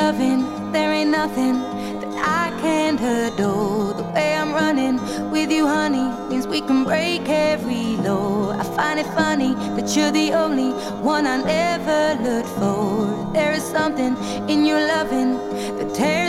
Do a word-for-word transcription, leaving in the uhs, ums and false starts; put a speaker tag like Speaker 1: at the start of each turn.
Speaker 1: loving, there ain't nothing that I can't adore. The way I'm running with you, honey, means we can break every law. I find it funny that you're the only one I never looked for. There is something in your loving that tears